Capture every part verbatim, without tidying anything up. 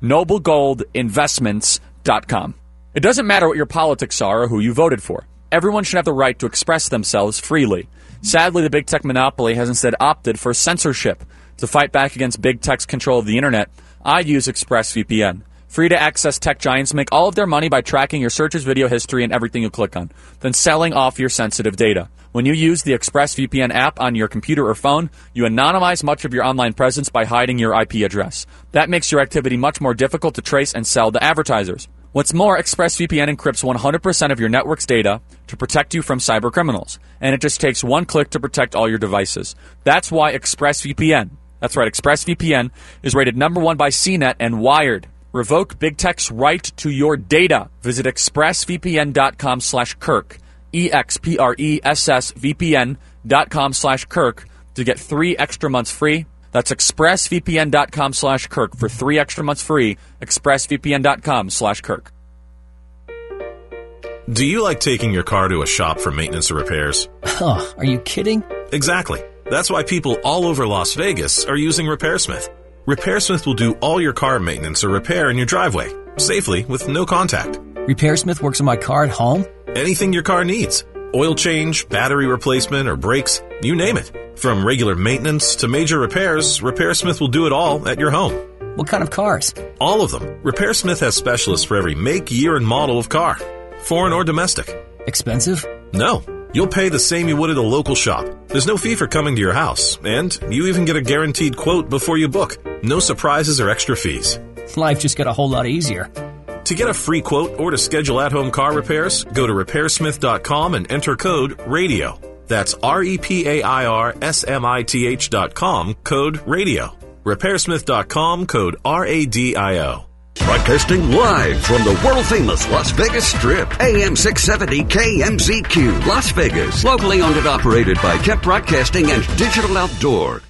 noble gold investments dot com. It doesn't matter what your politics are or who you voted for. Everyone should have the right to express themselves freely. Sadly, the big tech monopoly has instead opted for censorship. To fight back against big tech's control of the internet, I use ExpressVPN. Free to access tech giants make all of their money by tracking your searches, video history, and everything you click on, then selling off your sensitive data. When you use the ExpressVPN app on your computer or phone, you anonymize much of your online presence by hiding your I P address. That makes your activity much more difficult to trace and sell to advertisers. What's more, ExpressVPN encrypts one hundred percent of your network's data to protect you from cyber criminals, and it just takes one click to protect all your devices. That's why ExpressVPN, that's right, ExpressVPN is rated number one by C net and Wired. Revoke big tech's right to your data. Visit expressvpn.com slash Kirk, E X P R E S S V P N dot com slash Kirk to get three extra months free. That's expressvpn.com slash Kirk for three extra months free. expressvpn.com slash Kirk. Do you like taking your car to a shop for maintenance or repairs? Oh, are you kidding? Exactly. That's why people all over Las Vegas are using RepairSmith. RepairSmith will do all your car maintenance or repair in your driveway, safely with no contact. RepairSmith works on my car at home? Anything your car needs. Oil change, battery replacement, or brakes, you name it. From regular maintenance to major repairs, RepairSmith will do it all at your home. What kind of cars? All of them. RepairSmith has specialists for every make, year, and model of car. Foreign or domestic. Expensive? No. You'll pay the same you would at a local shop. There's no fee for coming to your house, and you even get a guaranteed quote before you book. No surprises or extra fees. Life just got a whole lot easier. To get a free quote or to schedule at-home car repairs, go to repair smith dot com and enter code RADIO. That's R E P A I R S M I T H dot com, code RADIO. repair smith dot com, code R A D I O. Broadcasting live from the world-famous Las Vegas Strip. A M six seventy K M Z Q, Las Vegas. Locally owned and operated by Kemp Broadcasting and Digital Outdoor.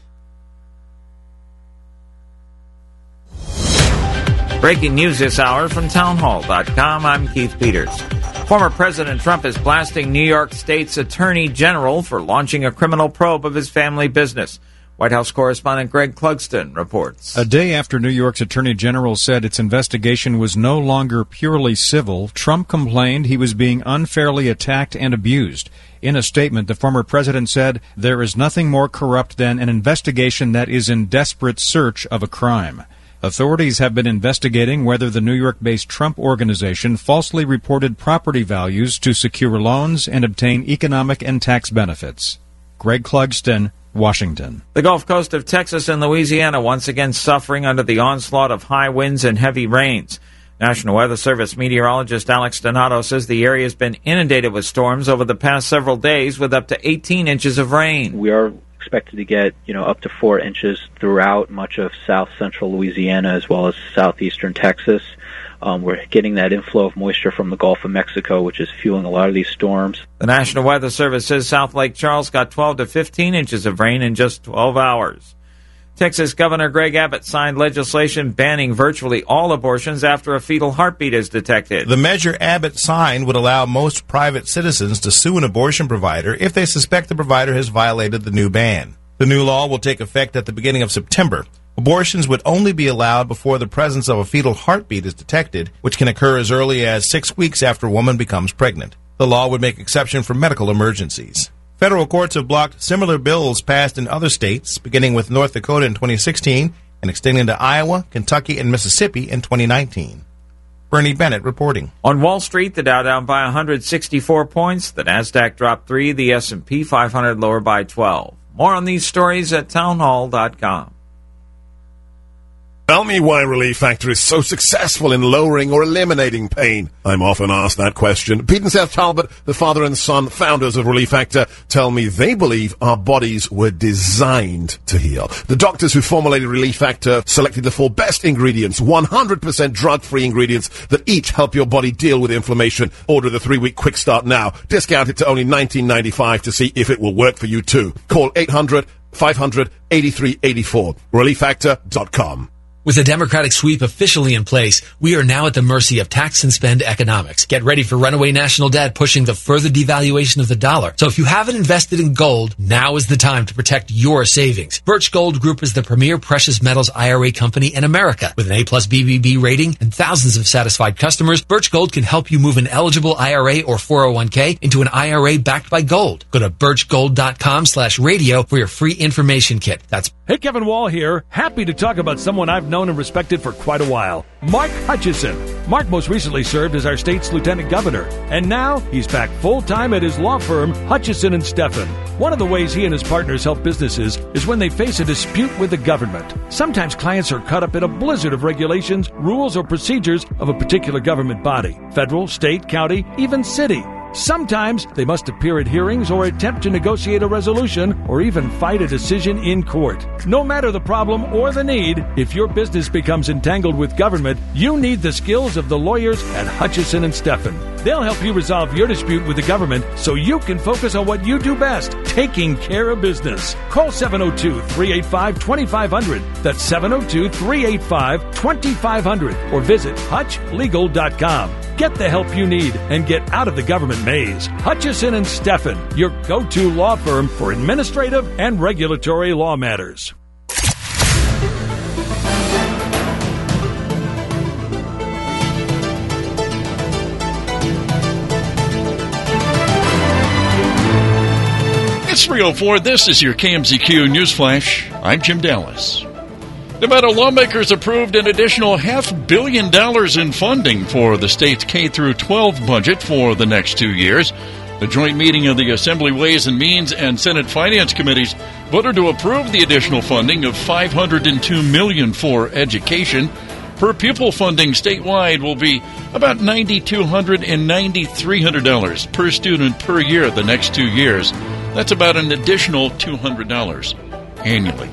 Breaking news this hour from townhall dot com. I'm Keith Peters. Former President Trump is blasting New York State's Attorney General for launching a criminal probe of his family business. White House correspondent Greg Clugston reports. A day after New York's Attorney General said its investigation was no longer purely civil, Trump complained he was being unfairly attacked and abused. In a statement, the former president said, "There is nothing more corrupt than an investigation that is in desperate search of a crime." Authorities have been investigating whether the New York-based Trump Organization falsely reported property values to secure loans and obtain economic and tax benefits. Greg Clugston, Washington. The Gulf Coast of Texas and Louisiana once again suffering under the onslaught of high winds and heavy rains. National Weather Service meteorologist Alex Donato says the area has been inundated with storms over the past several days with up to eighteen inches of rain. We are expected to get, you know, up to four inches throughout much of south central Louisiana as well as southeastern Texas. Um, we're getting that inflow of moisture from the Gulf of Mexico, which is fueling a lot of these storms. The National Weather Service says South Lake Charles got twelve to fifteen inches of rain in just twelve hours. Texas Governor Greg Abbott signed legislation banning virtually all abortions after a fetal heartbeat is detected. The measure Abbott signed would allow most private citizens to sue an abortion provider if they suspect the provider has violated the new ban. The new law will take effect at the beginning of September. Abortions would only be allowed before the presence of a fetal heartbeat is detected, which can occur as early as six weeks after a woman becomes pregnant. The law would make exception for medical emergencies. Federal courts have blocked similar bills passed in other states, beginning with North Dakota in twenty sixteen and extending to Iowa, Kentucky, and Mississippi in twenty nineteen. Bernie Bennett reporting. On Wall Street, the Dow down by one hundred sixty-four points, the NASDAQ dropped three, the S and P five hundred lower by twelve. More on these stories at townhall dot com. Tell me why Relief Factor is so successful in lowering or eliminating pain. I'm often asked that question. Pete and Seth Talbot, the father and son founders of Relief Factor, tell me they believe our bodies were designed to heal. The doctors who formulated Relief Factor selected the four best ingredients, one hundred percent drug-free ingredients that each help your body deal with inflammation. Order the three-week quick start now. Discount it to only nineteen ninety-five to see if it will work for you too. Call eight hundred, five hundred, eighty-three eighty-four. relief factor dot com. With a Democratic sweep officially in place, we are now at the mercy of tax and spend economics. Get ready for runaway national debt pushing the further devaluation of the dollar. So if you haven't invested in gold, now is the time to protect your savings. Birch Gold Group is the premier precious metals I R A company in America. With an A plus B B B rating and thousands of satisfied customers, Birch Gold can help you move an eligible I R A or four oh one k into an I R A backed by gold. Go to birchgold.com slash radio for your free information kit. That's Hey, Kevin Wall here. Happy to talk about someone I've known and respected for quite a while. Mark Hutchison. Mark most recently served as our state's lieutenant governor, and now he's back full-time at his law firm, Hutchison and Steffen. One of the ways he and his partners help businesses is when they face a dispute with the government. Sometimes clients are caught up in a blizzard of regulations, rules, or procedures of a particular government body, federal, state, county, even city. Sometimes they must appear at hearings or attempt to negotiate a resolution or even fight a decision in court. No matter the problem or the need, if your business becomes entangled with government, you need the skills of the lawyers at Hutchison and Steffen. They'll help you resolve your dispute with the government so you can focus on what you do best, taking care of business. Call seven oh two, three eight five, two five zero zero. That's seven oh two, three eight five, two five zero zero. Or visit hutch legal dot com. Get the help you need and get out of the government maze. Hutchison and Steffen, your go-to law firm for administrative and regulatory law matters. It's three oh four. This is your K M Z Q News Flash. I'm Jim Dallas. Nevada lawmakers approved an additional half billion dollars in funding for the state's K through twelve budget for the next two years. The joint meeting of the Assembly Ways and Means and Senate Finance Committees voted to approve the additional funding of five hundred two million dollars for education. Per pupil funding statewide will be about nine thousand two hundred dollars and nine thousand three hundred dollars per student per year the next two years. That's about an additional two hundred dollars annually.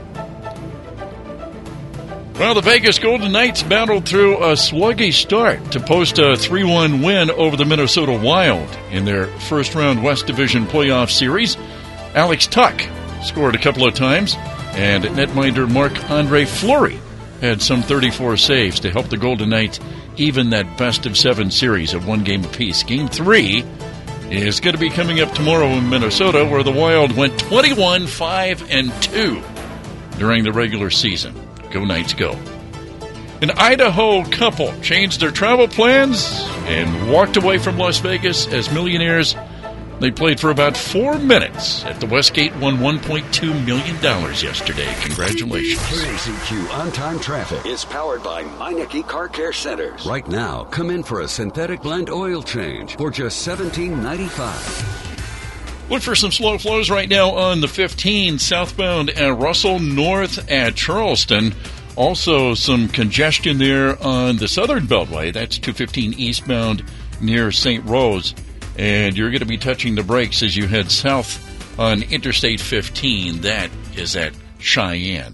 Well, the Vegas Golden Knights battled through a sluggish start to post a three one win over the Minnesota Wild in their first-round West Division playoff series. Alex Tuck scored a couple of times, and netminder Marc-Andre Fleury had some thirty-four saves to help the Golden Knights even that best-of-seven series of one game apiece. Game three is going to be coming up tomorrow in Minnesota, where the Wild went twenty-one, five, and two during the regular season. Go Knights, go. An Idaho couple changed their travel plans and walked away from Las Vegas as millionaires. They played for about four minutes at the Westgate, won one point two million dollars yesterday. Congratulations. K M Z Q On-Time Traffic is powered by Meineke Car Care Centers. Right now, come in for a synthetic blend oil change for just seventeen ninety-five. Look for some slow flows right now on the fifteen southbound at Russell, north at Charleston. Also some congestion there on the southern beltway. That's two fifteen eastbound near Saint Rose. And you're going to be touching the brakes as you head south on Interstate fifteen. That is at Cheyenne.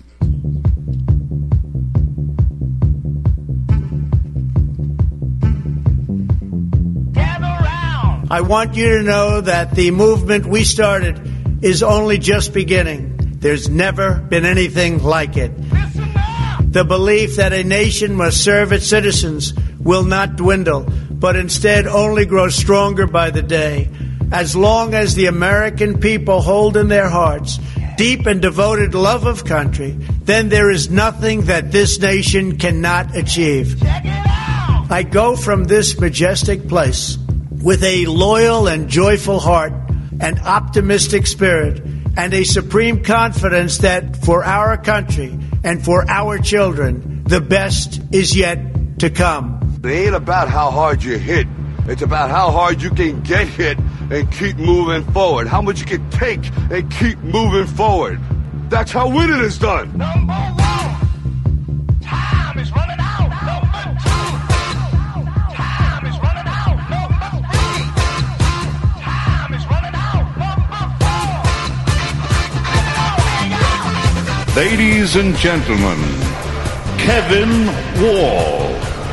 I want you to know that the movement we started is only just beginning. There's never been anything like it. The belief that a nation must serve its citizens will not dwindle, but instead only grow stronger by the day. As long as the American people hold in their hearts deep and devoted love of country, then there is nothing that this nation cannot achieve. I go from this majestic place with a loyal and joyful heart, an optimistic spirit, and a supreme confidence that for our country and for our children, the best is yet to come. It ain't about how hard you hit. It's about how hard you can get hit and keep moving forward. How much you can take and keep moving forward. That's how winning is done. Number one, time is running out. Number two, time is running out. Number three, time is running out. Number four. Ladies and gentlemen, Kevin Wall.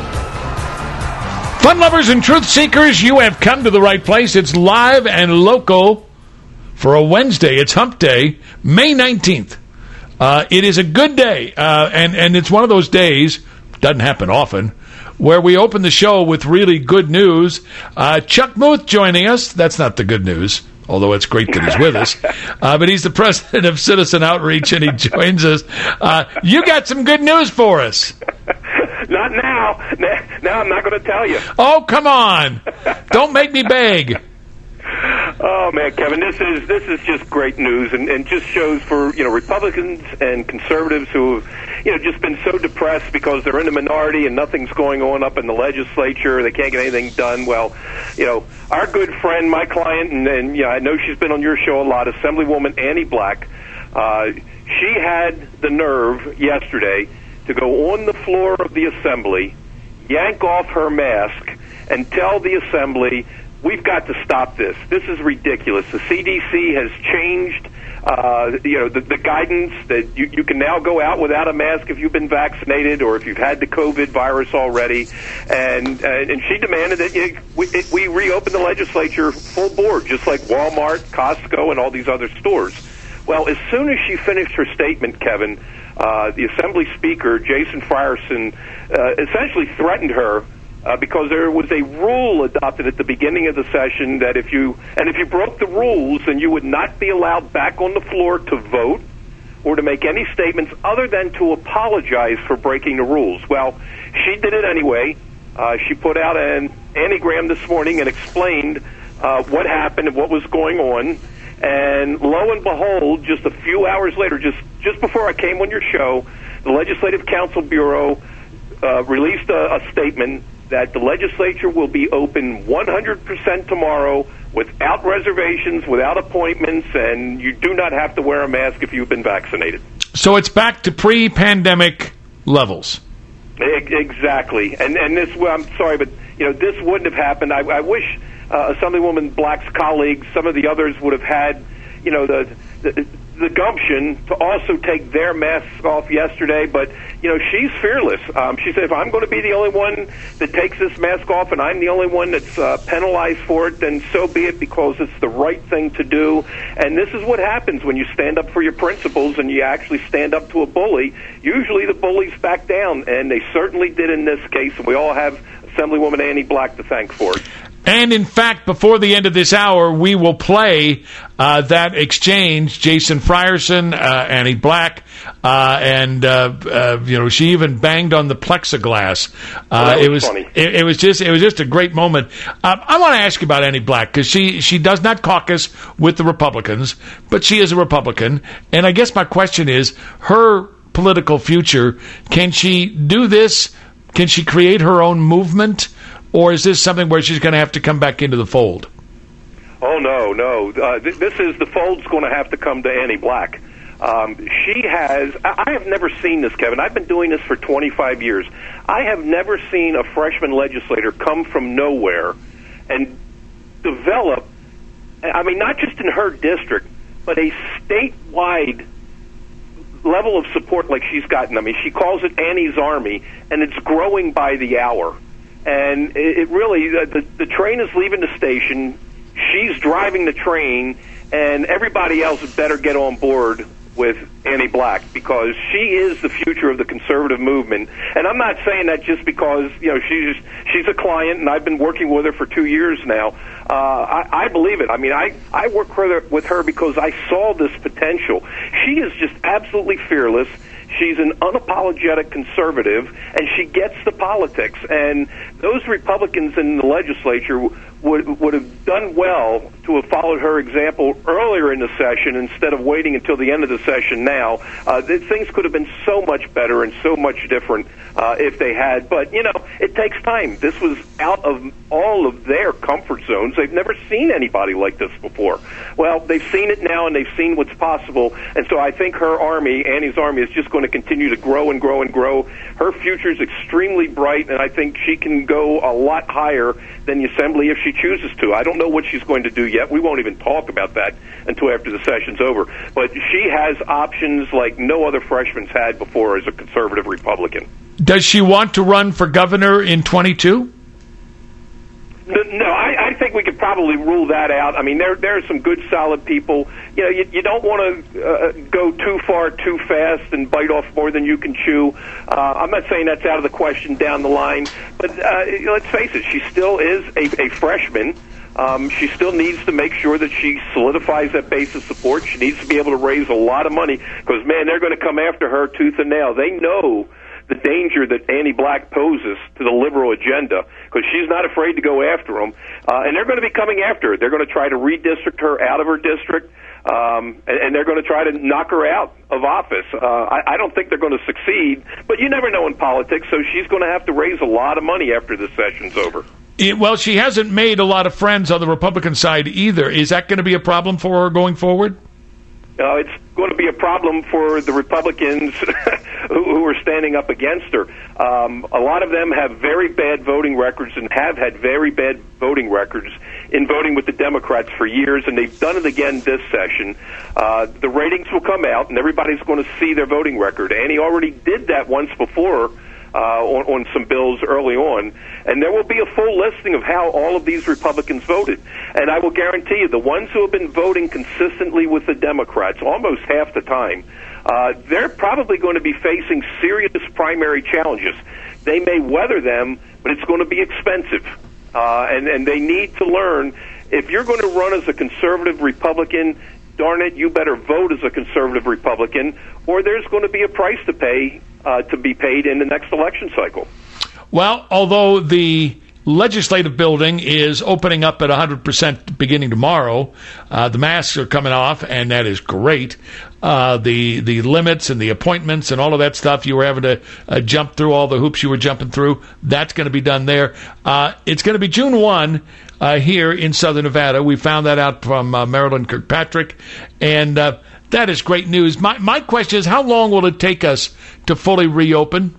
Fun lovers and truth seekers, you have come to the right place. It's live and local for a Wednesday. It's Hump Day, May nineteenth. Uh, it is a good day, uh, and, and it's one of those days, doesn't happen often, where we open the show with really good news. Uh, Chuck Muth joining us. That's not the good news, although it's great that he's with us. Uh, but he's the president of Citizen Outreach, and he joins us. Uh, you got some good news for us. Not now. Now I'm not going to tell you. Oh, come on. Don't make me beg. Oh man, Kevin, this is this is just great news, and, and just shows for you know Republicans and conservatives who have you know just been so depressed because they're in the minority and nothing's going on up in the legislature. They can't get anything done. Well, you know, our good friend, my client, and, and yeah, I know she's been on your show a lot, Assemblywoman Annie Black. Uh, she had the nerve yesterday to go on the floor of the Assembly, yank off her mask, and tell the Assembly, we've got to stop this. This is ridiculous. The C D C has changed, uh, you know, the, the guidance that you, you can now go out without a mask if you've been vaccinated or if you've had the COVID virus already. And uh, and she demanded that you, we, it, we reopen the legislature full board, just like Walmart, Costco, and all these other stores. Well, as soon as she finished her statement, Kevin, uh, the Assembly Speaker, Jason Frierson, uh, essentially threatened her Uh, because there was a rule adopted at the beginning of the session that if you and if you broke the rules, then you would not be allowed back on the floor to vote or to make any statements other than to apologize for breaking the rules. Well, she did it anyway. Uh, she put out an antigram this morning and explained uh, what happened and what was going on. And lo and behold, just a few hours later, just just before I came on your show, the Legislative Council Bureau uh, released a, a statement that the legislature will be open one hundred percent tomorrow without reservations, without appointments, and you do not have to wear a mask if you've been vaccinated. So it's back to pre-pandemic levels. Exactly. And and this, well, I'm sorry, but you know this wouldn't have happened. I, I wish uh, Assemblywoman Black's colleagues, some of the others, would have had, you know, the, the the gumption to also take their masks off yesterday. But you know, she's fearless. Um, she said, if I'm going to be the only one that takes this mask off, and I'm the only one that's uh, penalized for it, then so be it, because it's the right thing to do. And this is what happens when you stand up for your principles and you actually stand up to a bully. Usually the bullies back down, and they certainly did in this case. And we all have Assemblywoman Annie Black to thank for it. And, in fact, before the end of this hour, we will play uh, that exchange. Jason Frierson, uh, Annie Black, uh, and, uh, uh, you know, she even banged on the plexiglass. Uh, oh, was it was funny. It, it was just it was just a great moment. Uh, I want to ask you about Annie Black, because she, she does not caucus with the Republicans, but she is a Republican. And I guess my question is, her political future, can she do this? Can she create her own movement? Or is this something where she's going to have to come back into the fold? Oh, no, no. Uh, th- this is the fold's going to have to come to Annie Black. Um, she has, I-, I have never seen this, Kevin. I've been doing this for twenty-five years. I have never seen a freshman legislator come from nowhere and develop, I mean, not just in her district, but a statewide level of support like she's gotten. I mean, she calls it Annie's Army, and it's growing by the hour. And it, it really, the, the train is leaving the station, she's driving the train, and everybody else better get on board with Annie Black, because she is the future of the conservative movement. And I'm not saying that just because, you know, she's she's a client and I've been working with her for two years now. Uh, I, I believe it. I mean, I, I work with her, with her because I saw this potential. She is just absolutely fearless. She's an unapologetic conservative, and she gets the politics. And those Republicans in the legislature would would have done well to have followed her example earlier in the session instead of waiting until the end of the session now. Uh, th- things could have been so much better and so much different uh, if they had. But, you know, it takes time. This was out of all of their comfort zones. They've never seen anybody like this before. Well, they've seen it now, and they've seen what's possible. And so I think her army, Annie's army, is just going to continue to grow and grow and grow. Her future is extremely bright, and I think she can go a lot higher than the Assembly if she chooses to. I don't know what she's going to do yet. We won't even talk about that until after the session's over. But she has options like no other freshman's had before as a conservative Republican. Does she want to run for governor in twenty-two? No, I, I think we could probably rule that out. I mean, there there are some good, solid people. you know, you, you don't want to uh, go too far too fast and bite off more than you can chew. Uh, I'm not saying that's out of the question down the line, but uh, let's face it, she still is a, a freshman. Um, she still needs to make sure that she solidifies that base of support. She needs to be able to raise a lot of money because, man, they're going to come after her tooth and nail. They know the danger that Annie Black poses to the liberal agenda because she's not afraid to go after them. Uh, and they're going to be coming after her. They're going to try to redistrict her out of her district, um, and, and they're going to try to knock her out of office. Uh, I, I don't think they're going to succeed, but you never know in politics, so she's going to have to raise a lot of money after this session's over. It, well, she hasn't made a lot of friends on the Republican side either. Is that going to be a problem for her going forward? Uh, it's going to be a problem for the Republicans who, who are standing up against her. Um, a lot of them have very bad voting records and have had very bad voting records in voting with the Democrats for years, and they've done it again this session. Uh, the ratings will come out, and everybody's going to see their voting record. Annie already did that once before uh, on, on some bills early on, and there will be a full listing of how all of these Republicans voted. And I will guarantee you, the ones who have been voting consistently with the Democrats almost half the time, uh, they're probably going to be facing serious primary challenges. They may weather them, but it's going to be expensive. Uh, and, and they need to learn, if you're going to run as a conservative Republican, darn it, you better vote as a conservative Republican, or there's going to be a price to pay uh, to be paid in the next election cycle. Well, although the legislative building is opening up at one hundred percent beginning tomorrow, uh, the masks are coming off, and that is great. Uh, the the limits and the appointments and all of that stuff, you were having to uh, jump through all the hoops you were jumping through. That's going to be done there. Uh, it's going to be June first uh, here in Southern Nevada. We found that out from uh, Marilyn Kirkpatrick, and uh, that is great news. My, my question is, how long will it take us to fully reopen?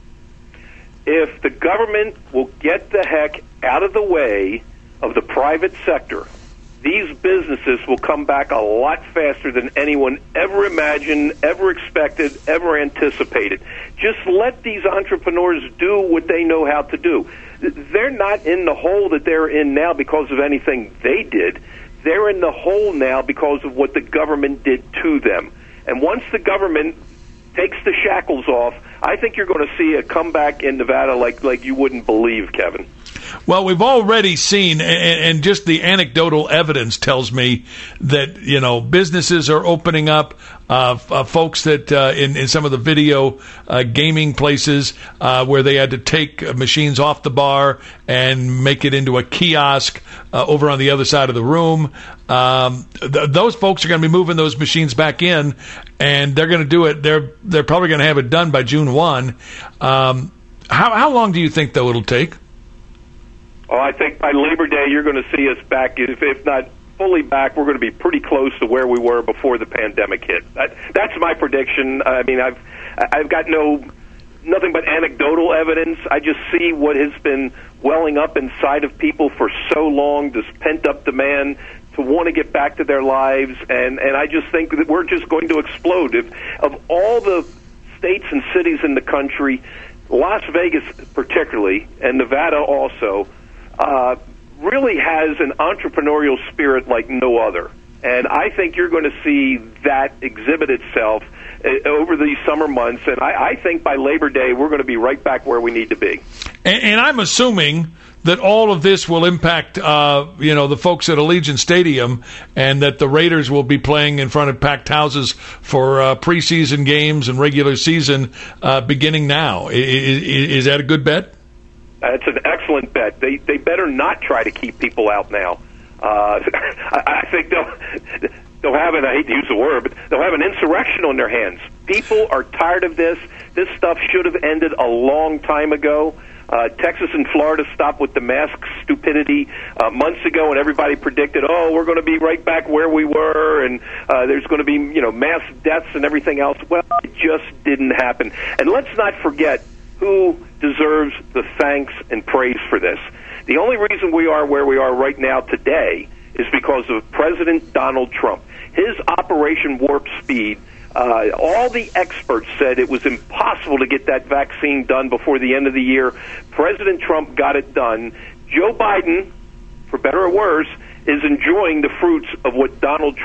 If the government will get the heck out of the way of the private sector, these businesses will come back a lot faster than anyone ever imagined, ever expected, ever anticipated. Just let these entrepreneurs do what they know how to do. They're not in the hole that they're in now because of anything they did. They're in the hole now because of what the government did to them. And once the government takes the shackles off, I think you're going to see a comeback in Nevada like like you wouldn't believe, Kevin. Well, we've already seen, and, and just the anecdotal evidence tells me that, you know, businesses are opening up. Uh, uh, folks that uh, in, in some of the video uh, gaming places uh, where they had to take machines off the bar and make it into a kiosk uh, over on the other side of the room. Um, th- those folks are going to be moving those machines back in, and they're going to do it. They're they're probably going to have it done by June first. Um, how how long do you think though it'll take? Oh, I think by Labor Day you're going to see us back, if, if not fully back, we're going to be pretty close to where we were before the pandemic hit. That, that's my prediction. I mean, I've I've got no nothing but anecdotal evidence. I just see what has been welling up inside of people for so long, this pent-up demand to want to get back to their lives, and, and I just think that we're just going to explode. If, of all the states and cities in the country, Las Vegas particularly, and Nevada also, uh, really has an entrepreneurial spirit like no other. And I think you're going to see that exhibit itself uh, over these summer months. And I, I think by Labor Day, we're going to be right back where we need to be. And, and I'm assuming that all of this will impact, uh, you know, the folks at Allegiant Stadium, and that the Raiders will be playing in front of packed houses for uh, preseason games and regular season uh, beginning now. Is, is that a good bet? That's an excellent bet. They they better not try to keep people out now. Uh, I, I think they'll they'll have an, I hate to use the word, but they'll have an insurrection on their hands. People are tired of this. This stuff should have ended a long time ago. Uh, Texas and Florida stopped with the mask stupidity uh, months ago, and everybody predicted, oh, we're going to be right back where we were, and uh, there's going to be, you know, mass deaths and everything else. Well, it just didn't happen. And let's not forget who deserves the thanks and praise for this. The only reason we are where we are right now today is because of President Donald Trump. His Operation Warp Speed, uh, all the experts said it was impossible to get that vaccine done before the end of the year. President Trump got it done. Joe Biden, for better or worse, is enjoying the fruits of what Donald Trump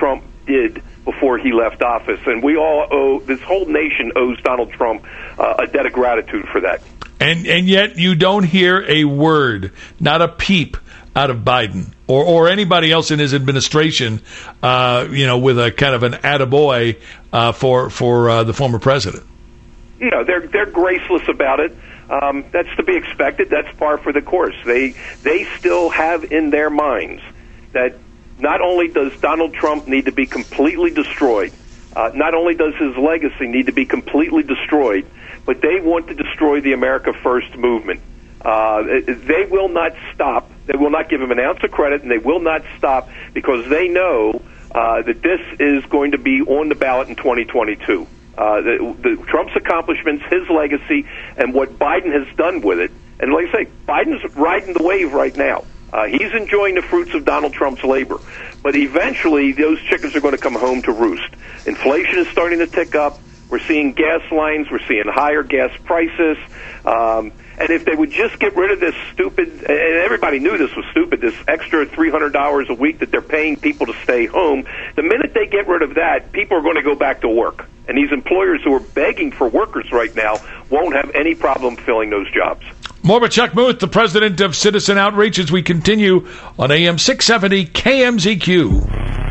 did before he left office. And we all owe, this whole nation owes Donald Trump uh, a debt of gratitude for that. And and yet you don't hear a word, not a peep, out of Biden or, or anybody else in his administration, uh, you know, with a kind of an attaboy uh, for for uh, the former president. You know, they're they're graceless about it. Um, that's to be expected. That's par for the course. They they still have in their minds that not only does Donald Trump need to be completely destroyed, uh, not only does his legacy need to be completely destroyed, but they want to destroy the America First movement. Uh, they will not stop. They will not give him an ounce of credit, and they will not stop because they know uh, that this is going to be on the ballot in twenty twenty-two. Uh, the, the Trump's accomplishments, his legacy, and what Biden has done with it. And like I say, Biden's riding the wave right now. Uh, he's enjoying the fruits of Donald Trump's labor. But eventually, those chickens are going to come home to roost. Inflation is starting to tick up. We're seeing gas lines. We're seeing higher gas prices. Um, and if they would just get rid of this stupid, and everybody knew this was stupid, this extra three hundred dollars a week that they're paying people to stay home, the minute they get rid of that, people are going to go back to work. And these employers who are begging for workers right now won't have any problem filling those jobs. More with Chuck Muth, the president of Citizen Outreach, as we continue on A M six seventy K M Z Q.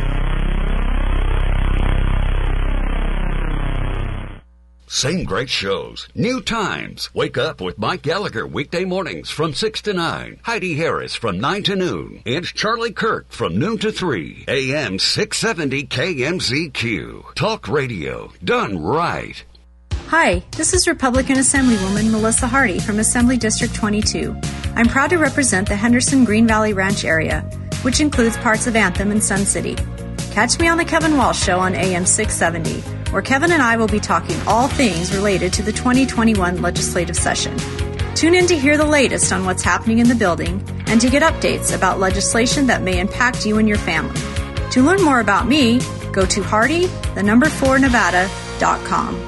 Same great shows, new times. Wake up with Mike Gallagher weekday mornings from six to nine. Heidi Harris from nine to noon. And Charlie Kirk from noon to three. A M six seventy K M Z Q. Talk radio done right. Hi, this is Republican Assemblywoman Melissa Hardy from Assembly District twenty-two. I'm proud to represent the Henderson Green Valley Ranch area, which includes parts of Anthem and Sun City. Catch me on the Kevin Walsh Show on A M six seventy, where Kevin and I will be talking all things related to the twenty twenty-one legislative session. Tune in to hear the latest on what's happening in the building and to get updates about legislation that may impact you and your family. To learn more about me, go to Hardy, the number four Nevada dot com.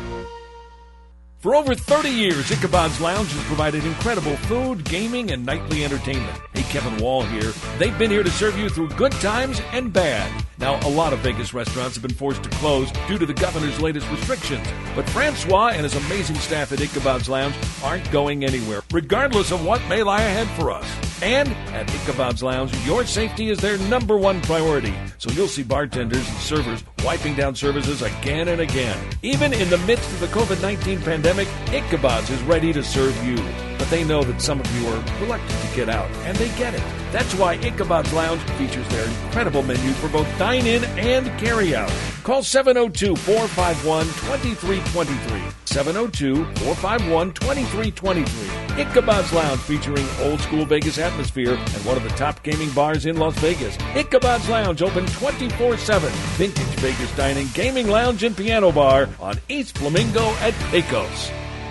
For over thirty years, Ichabod's Lounge has provided incredible food, gaming, and nightly entertainment. Hey, Kevin Wall here. They've been here to serve you through good times and bad. Now, a lot of Vegas restaurants have been forced to close due to the governor's latest restrictions. But Francois and his amazing staff at Ichabod's Lounge aren't going anywhere, regardless of what may lie ahead for us. And at Ichabod's Lounge, your safety is their number one priority. So you'll see bartenders and servers wiping down services again and again. Even in the midst of the covid nineteen pandemic, Ichabod's is ready to serve you. But they know that some of you are reluctant to get out, and they get it. That's why Ichabod's Lounge features their incredible menu for both dine-in and carry-out. Call seven oh two, four five one, two three two three. seven oh two, four five one, two three two three. Ichabod's Lounge, featuring old-school Vegas atmosphere and one of the top gaming bars in Las Vegas. Ichabod's Lounge, open twenty-four seven. Vintage Vegas dining, gaming lounge, and piano bar on East Flamingo at Pecos.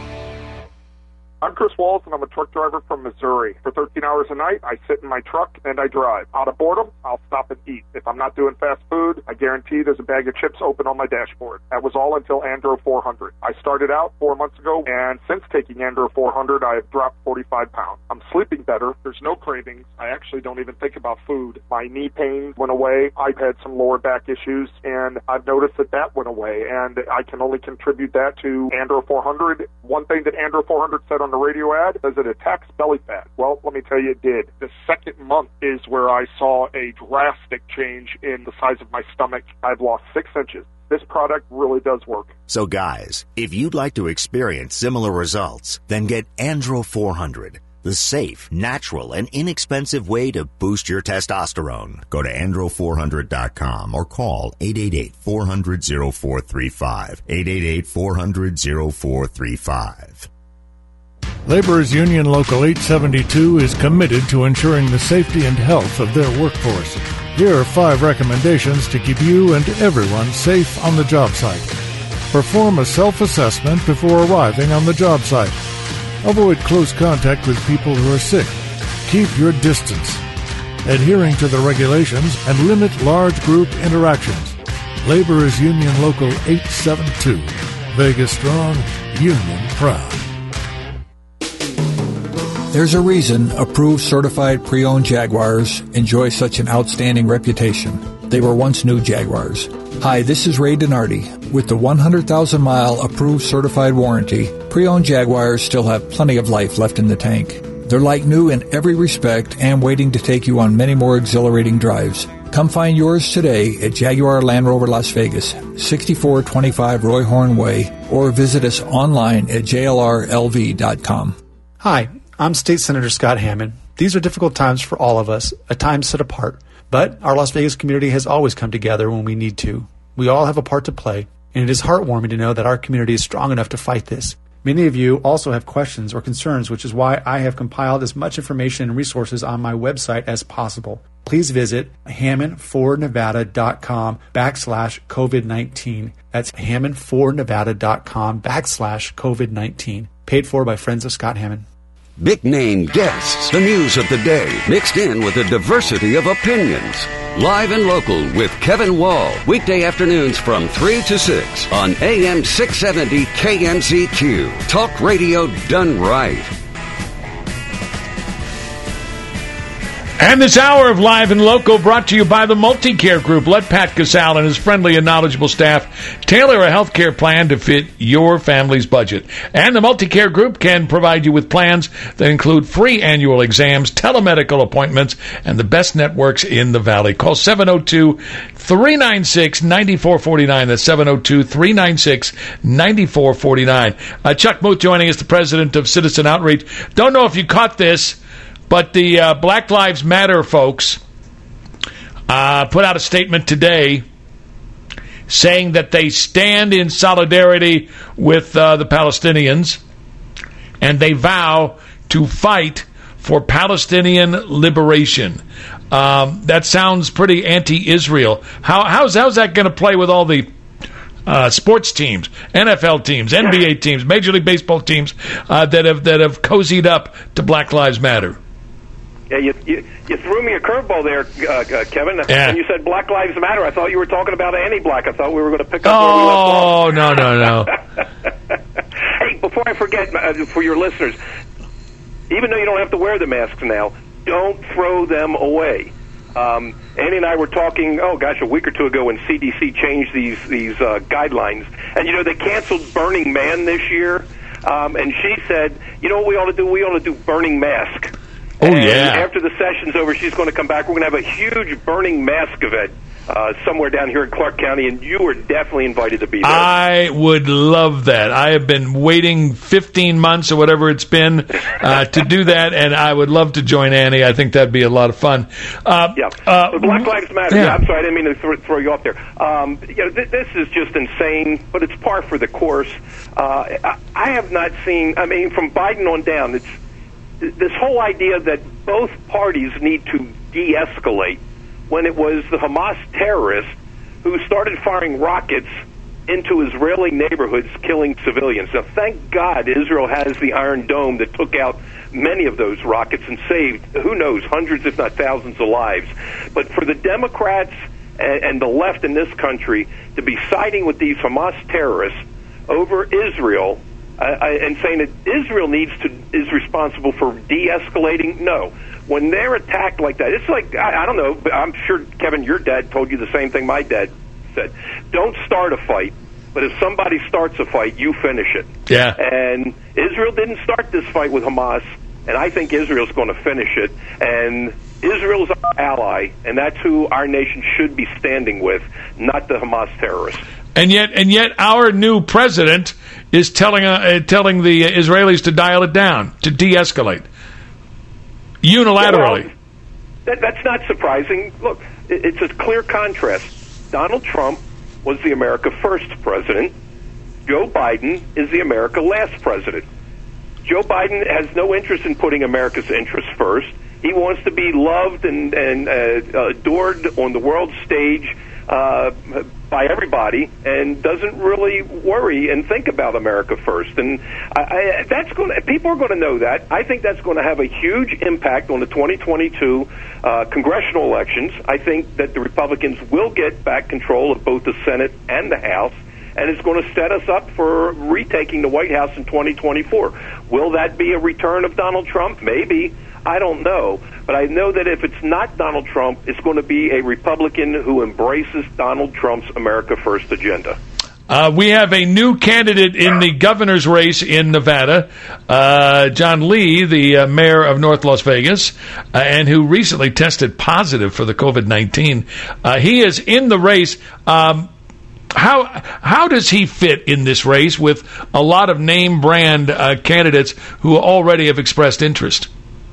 I'm Chris Walls, and I'm a truck driver from Missouri. For thirteen hours a night, I sit in my truck and I drive. Out of boredom, I'll stop and eat. If I'm not doing fast food, I guarantee there's a bag of chips open on my dashboard. That was all until Andro four hundred. I started out four months ago, and since taking Andro four hundred, I have dropped forty-five pounds. I'm sleeping better. There's no cravings. I actually don't even think about food. My knee pain went away. I've had some lower back issues, and I've noticed that that went away, and I can only contribute that to Andro four hundred. One thing that Andro four hundred said on the radio ad, does it attacks belly fat? Well, let me tell you, it did. The second month is where I saw a drastic change in the size of my stomach. I've lost six inches. This product really does work. So guys, if you'd like to experience similar results, then get Andro four hundred, the safe, natural, and inexpensive way to boost your testosterone. Go to andro four hundred dot com or call eight eight eight, four hundred, oh four three five, eight eight eight, four hundred, oh four three five. Laborers Union Local eight seventy-two is committed to ensuring the safety and health of their workforce. Here are five recommendations to keep you and everyone safe on the job site. Perform a self-assessment before arriving on the job site. Avoid close contact with people who are sick. Keep your distance. Adhering to the regulations and limit large group interactions. Laborers Union Local eight seventy-two. Vegas strong, union proud. There's a reason approved certified pre-owned Jaguars enjoy such an outstanding reputation. They were once new Jaguars. Hi, this is Ray Donardi. With the one hundred thousand mile approved certified warranty, pre-owned Jaguars still have plenty of life left in the tank. They're like new in every respect and waiting to take you on many more exhilarating drives. Come find yours today at Jaguar Land Rover Las Vegas, sixty-four twenty-five Roy Horn Way, or visit us online at J L R L V dot com. Hi, I'm State Senator Scott Hammond. These are difficult times for all of us, a time set apart. But our Las Vegas community has always come together when we need to. We all have a part to play, and it is heartwarming to know that our community is strong enough to fight this. Many of you also have questions or concerns, which is why I have compiled as much information and resources on my website as possible. Please visit hammond for nevada dot com backslash COVID nineteen. That's hammond for nevada dot com backslash COVID nineteen. Paid for by Friends of Scott Hammond. Big name guests, the news of the day, mixed in with a diversity of opinions. Live and local with Kevin Wall, weekday afternoons from three to six on A M six seventy K N Z Q. Talk radio done right. And this hour of Live and Local brought to you by the Multicare Group. Let Pat Casal and his friendly and knowledgeable staff tailor a health care plan to fit your family's budget. And the Multicare Group can provide you with plans that include free annual exams, telemedical appointments, and the best networks in the Valley. Call seven oh two, three nine six, nine four four nine. That's seven oh two, three nine six, nine four four nine. Uh, Chuck Muth joining us, the president of Citizen Outreach. Don't know if you caught this, but the uh, Black Lives Matter folks uh, put out a statement today saying that they stand in solidarity with uh, the Palestinians and they vow to fight for Palestinian liberation. Um, that sounds pretty anti-Israel. How, how's, how's that going to play with all the uh, sports teams, N F L teams, N B A teams, Major League Baseball teams uh, that have that have cozied up to Black Lives Matter? Yeah, you, you you threw me a curveball there, uh, uh, Kevin. Yeah. And you said Black Lives Matter. I thought you were talking about anti-black. I thought we were going to pick up oh, where we left off. no, no, no. Hey, before I forget, uh, for your listeners, even though you don't have to wear the masks now, don't throw them away. Um, Annie and I were talking, oh gosh, a week or two ago when C D C changed these these uh, guidelines, and you know they canceled Burning Man this year, um, and she said, you know what we ought to do? We ought to do Burning Mask. Oh, and yeah. After the session's over, she's going to come back. We're going to have a huge burning mask event uh, somewhere down here in Clark County, and you are definitely invited to be there. I would love that. I have been waiting fifteen months or whatever it's been uh, to do that, and I would love to join Annie. I think that'd be a lot of fun. Uh, yeah. Uh, so Black Lives Matter. yeah. Yeah, I'm sorry, I didn't mean to th- throw you off there. Um, you know, th- this is just insane, but it's par for the course. Uh, I-, I have not seen, I mean, from Biden on down, it's this whole idea that both parties need to de-escalate when it was the Hamas terrorists who started firing rockets into Israeli neighborhoods, killing civilians. Now, thank God Israel has the Iron Dome that took out many of those rockets and saved, who knows, hundreds if not thousands of lives. But for the Democrats and, and the left in this country to be siding with these Hamas terrorists over Israel, Uh, and saying that Israel needs to is responsible for de-escalating. No, when they're attacked like that, it's like I, I don't know. But I'm sure Kevin, your dad told you the same thing my dad said. Don't start a fight, but if somebody starts a fight, you finish it. Yeah. And Israel didn't start this fight with Hamas, and I think Israel's going to finish it. And Israel's our ally, and that's who our nation should be standing with, not the Hamas terrorists. And yet, and yet, our new president is telling uh, telling the Israelis to dial it down, to de-escalate unilaterally. Well, that, that's not surprising. Look, it, it's a clear contrast. Donald Trump was the America First president. Joe Biden is the America Last president. Joe Biden has no interest in putting America's interests first. He wants to be loved and, and uh, adored on the world stage uh, by everybody, and doesn't really worry and think about America first. And I, I, that's going. People are going to know that. I think that's going to have a huge impact on the twenty twenty-two uh, congressional elections. I think that the Republicans will get back control of both the Senate and the House, and it's going to set us up for retaking the White House in twenty twenty-four. Will that be a return of Donald Trump? Maybe. I don't know. But I know that if it's not Donald Trump, it's going to be a Republican who embraces Donald Trump's America First agenda. Uh, we have a new candidate in the governor's race in Nevada, uh, John Lee, the uh, mayor of North Las Vegas, uh, and who recently tested positive for the covid nineteen. Uh, he is in the race. Um, how how does he fit in this race with a lot of name brand uh, candidates who already have expressed interest?